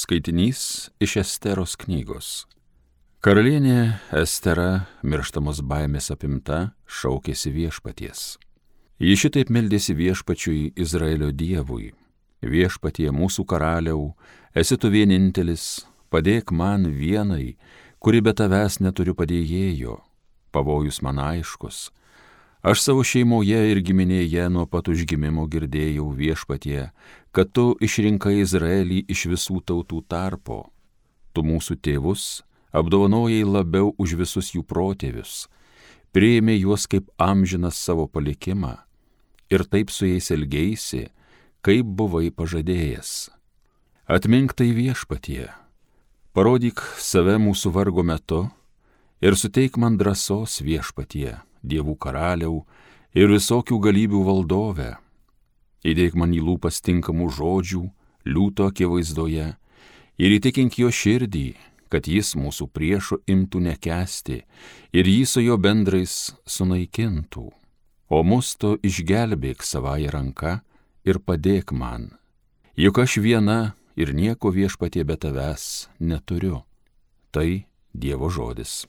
Skaitinys iš Esteros knygos. Karalienė Estera, mirštamos baimės apimta, šaukėsi viešpaties. Ji šitaip meldėsi viešpačiui Izraelio dievui. Viešpatie mūsų karaliau, esi tu vienintelis, padėk man vienai, kuri be tavęs neturiu padėjėjo. Pavojus man aiškus. Aš savo šeimoje ir giminėje nuo pat užgimimo girdėjau viešpatie, kad tu išrinkai Izraelį iš visų tautų tarpo. Tu mūsų tėvus apdovanojai labiau už visus jų protėvius, priėmė juos kaip amžinas savo palikimą ir taip su jais elgeisi, kaip buvai pažadėjęs. Atmink tai viešpatie, parodyk save mūsų vargo metu ir suteik man drąsos viešpatie, dievų karaliau ir visokių galybių valdove. Įdėk man į lūpas tinkamų žodžių, liūto akivaizdoje ir įtikink jo širdį, kad jis mūsų priešų imtų nekęsti ir jį su jo bendrais sunaikintų. O mus tu išgelbėk savąją ranką ir padėk man. Juk aš viena ir nieko viešpatie be tavęs neturiu. Tai Dievo žodis.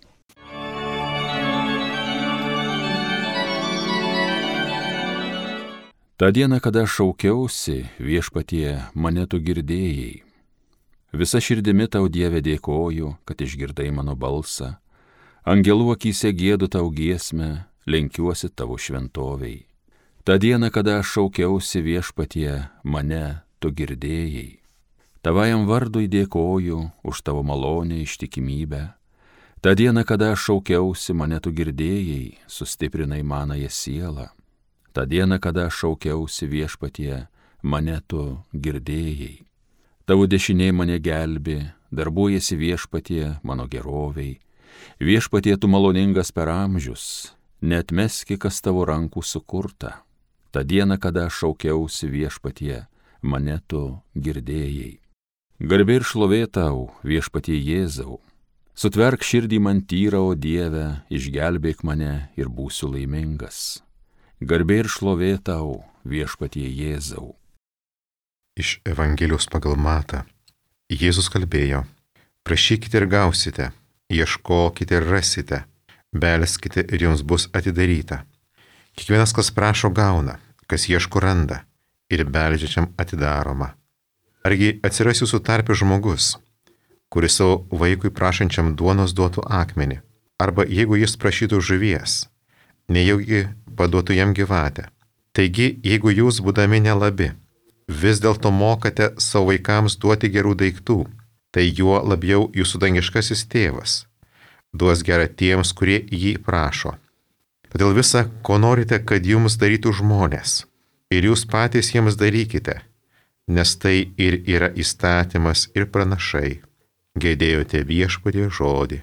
Ta diena, kada šaukiausi, viešpatie, mane tu girdėjai. Visa širdimi tau, Dieve, dėkoju, kad išgirdai mano balsą. Angelų akyse giedu tau giesmę, lenkiuosi tavo šventoviai. Ta diena, kada šaukiausi, viešpatie, mane tu girdėjai. Tavajam vardui dėkoju už tavo malonę ištikimybę. Ta diena, kada šaukiausi, mane tu girdėjai, sustiprinai manąją sielą. Ta diena, kada šaukiausi, viešpatie, mane tu girdėjai. Tavo dešinė mane gelbi, darbuojasi viešpatie mano geroviai. Viešpatie tu maloningas per amžius, neatmeski, kas tavo rankų sukurta. Ta diena, kada šaukiausi, viešpatie, mane tu girdėjai. Garbė ir šlovė tau, viešpatie Jėzau. Sutverk širdį man tyrą, o Dieve, išgelbėk mane ir būsiu laimingas. Garbė ir šlovė tau, viešpatie Jėzau. Iš Evangelijos pagal Matą. Jėzus kalbėjo: prašykite ir gausite, ieškokite ir rasite, belskite ir jums bus atidaryta. Kiekvienas, kas prašo, gauna, kas ieško, randa, ir beldžiančiam atidaroma. Argi atsiras jūsų tarpe žmogus, kuris savo vaikui prašančiam duonos duotų akmenį, arba jeigu jis prašytų žuvies, nejaugi paduotų jam gyvatę. Taigi, jeigu jūs, būdami nelabi, vis dėlto mokate savo vaikams duoti gerų daiktų, tai juo labiau jūsų dangiškasis tėvas duos gerą tiems, kurie jį prašo. Todėl visa, ko norite, kad jums darytų žmonės, ir jūs patys jiems darykite, nes tai ir yra įstatymas ir pranašai. Girdėjote viešpatie žodį.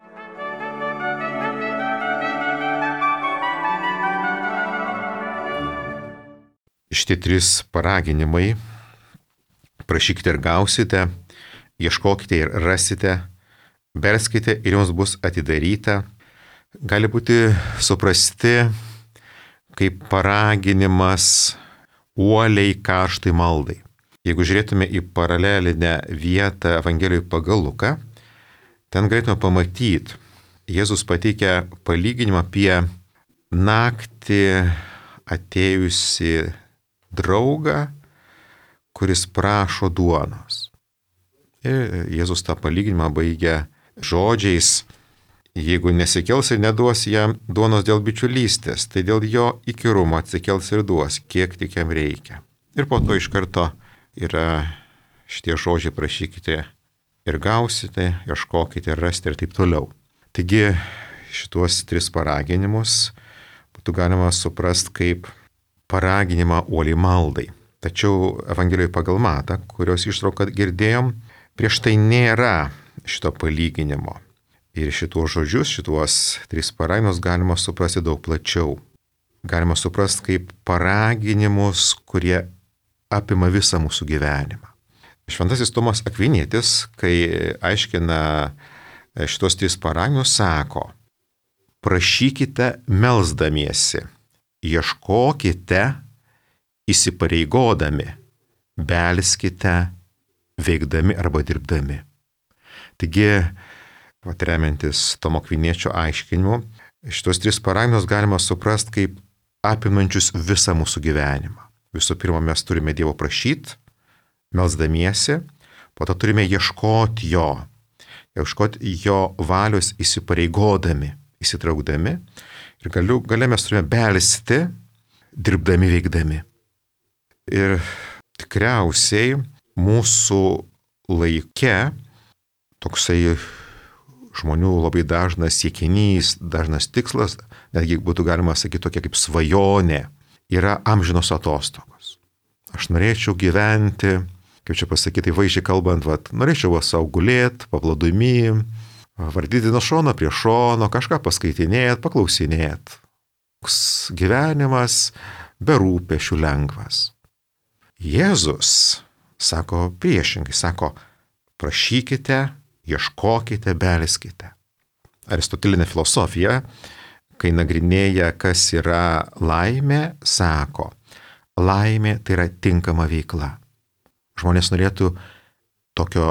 Šitie 3 paraginimai - prašykite ir gausite, ieškokite ir rasite, belskite ir jums bus atidaryta - gali būti suprasti kaip paraginimas uoliai karštai maldai. Jeigu žiūrėtume į paralelinę vietą Evangelijoje pagal Luką, ten galėtume pamatyti, Jėzus pateikia palyginimą apie naktį atėjusi draugą, kuris prašo duonos. Ir Jėzus tą palyginimą baigia žodžiais: jeigu nesikels ir neduos jam duonos dėl bičiulystės, tai dėl jo įkyrumo atsikels ir duos, kiek tik jam reikia. Ir po to iš karto yra šitie žodžiai: prašykite ir gausite, ieškokite ir rasite ir taip toliau. Taigi šituos 3 paraginimus būtų galima suprasti kaip paraginimą uoliai maldai. Tačiau Evangelijoje pagal Matą, kurios ištrauką girdėjom, prieš tai nėra šito palyginimo. Ir šituos žodžius, šituos 3 paraginimus galima suprasti daug plačiau. Galima suprasti kaip paraginimus, kurie apima visą mūsų gyvenimą. Šventasis Tomas Akvinietis, kai aiškina šitos 3 paraginimus, sako: prašykite melsdamiesi, ieškokite įsipareigodami, belskite veikdami arba dirbdami. Taigi, remiantis Tomo Akviniečio aiškinimu, šitos 3 paraginimus galima suprasti kaip apimančius visą mūsų gyvenimą. Visų pirma, mes turime Dievo prašyti, melsdamiesi, po to turime ieškoti jo valios įsipareigodami, įsitraukdami ir gale mes turime belsti, dirbdami, veikdami. Ir tikriausiai mūsų laike toksai žmonių labai dažnas siekinys, dažnas tikslas, netgi būtų galima sakyti tokia kaip svajonė, yra amžinos atostogos. Aš norėčiau gyventi, kaip čia pasakyti, vaizdžiai kalbant, norėčiau savo gulėti, paplūdimy, vardyti nuo šono prie šono, kažką paskaitinėti, paklausinėti. Gyvenimas be rūpesčių lengvas. Jėzus sako priešingai, sako, prašykite, ieškokite, belskite. Aristotelinė filosofija, kai nagrinėja, kas yra laimė, sako, laimė tai yra tinkama veikla. Žmonės norėtų tokio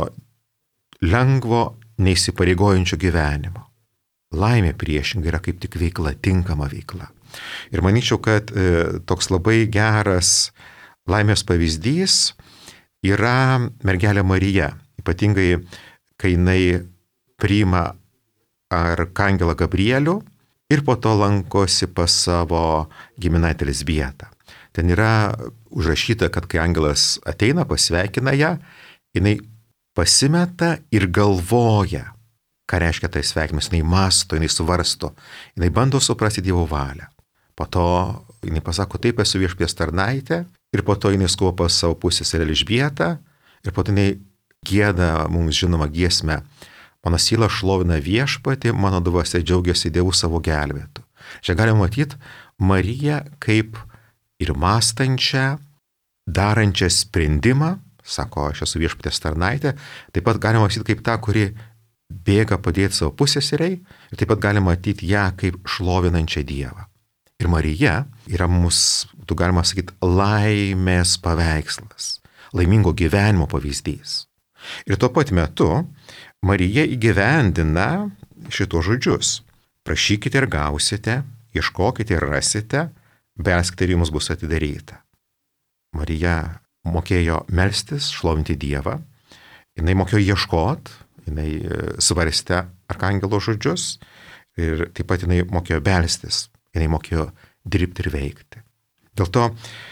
lengvo, neįsipareigojančio gyvenimo. Laimė priešingai yra kaip tik veikla, tinkama veikla. Ir manyčiau, kad toks labai geras laimės pavyzdys yra mergelė Marija. Ypatingai, kai jinai priima arkangelą Gabrielių ir po to lankosi pas savo giminaitę Elzbietą. Ten yra užrašyta, kad kai angelas ateina, pasveikina ją, jinai pasimeta ir galvoja, ką reiškia tai sveikinimas, jinai mąsto, jinai svarsto, jinai bando suprasti Dievo valią. Po to jinai pasako, taip esu viešpaties tarnaitė, ir po to jinai skuba pas savo pusseserę Elžbietą, ir po to jinai gieda mums žinomą giesmę. Mano siela šlovina viešpatį, mano dvasia džiaugiasi Dievu savo gelbėtu. Čia galima matyti Mariją kaip ir mąstančią, darančią sprendimą, sako, aš esu viešpaties tarnaitė, taip pat galima matyti kaip tą, kuri bėga padėti savo pusseseriai, ir taip pat galima matyti ją kaip šlovinančią Dievą. Ir Marija yra mums, tu galima sakyti, laimės paveikslas, laimingo gyvenimo pavyzdys. Ir tuo pat metu Marija įgyvendina šitos žodžius. Prašykite ir gausite, ieškokite ir rasite, belskite ir jums bus atidaryta. Marija mokėjo melstis, šlovinti Dievą, jinai mokėjo ieškoti, jinai svarstė arkangelo žodžius ir taip pat jinai mokėjo belstis, jinai mokėjo dirbti ir veikti. Dėl to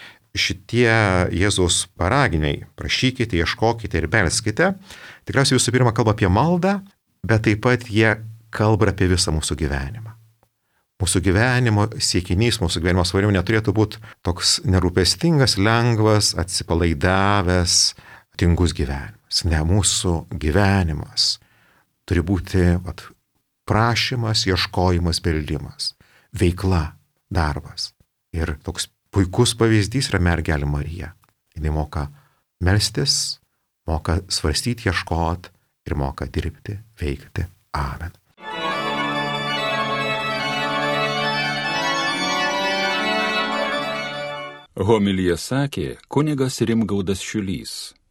šitie Jėzaus paraginimai, prašykite, ieškokite ir belskite, tikriausiai visų pirma kalba apie maldą, bet taip pat jie kalba apie visą mūsų gyvenimą. Mūsų gyvenimo siekinys, mūsų gyvenimo svarimu neturėtų būti toks nerūpestingas, lengvas, atsipalaidavęs, tingus gyvenimas. Ne, mūsų gyvenimas turi būti prašymas, ieškojimas, beldimas, veikla, darbas. Ir toks puikus pavyzdys yra mergelė Marija. Jis moka melstis, moka svarstyti, ieškoti ir moka dirbti, veikti. Amen. Homiliją sakė kunigas Rimgaudas Šiulys.